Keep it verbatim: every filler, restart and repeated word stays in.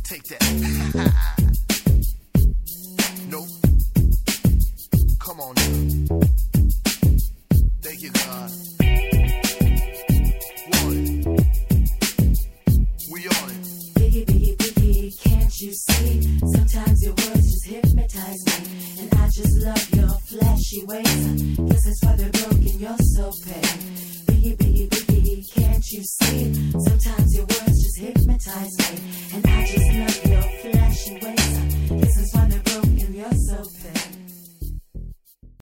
Take that. Nope. Come on now. Thank you, God. Want it. We on it. Biggie, biggie, biggie, can't you see? Sometimes your words just hypnotize me. And I just love your flashy ways. Guess that's why they're broken, you're so paid. Biggie, biggie, biggie, can't you see? Sometimes your words just hypnotize me.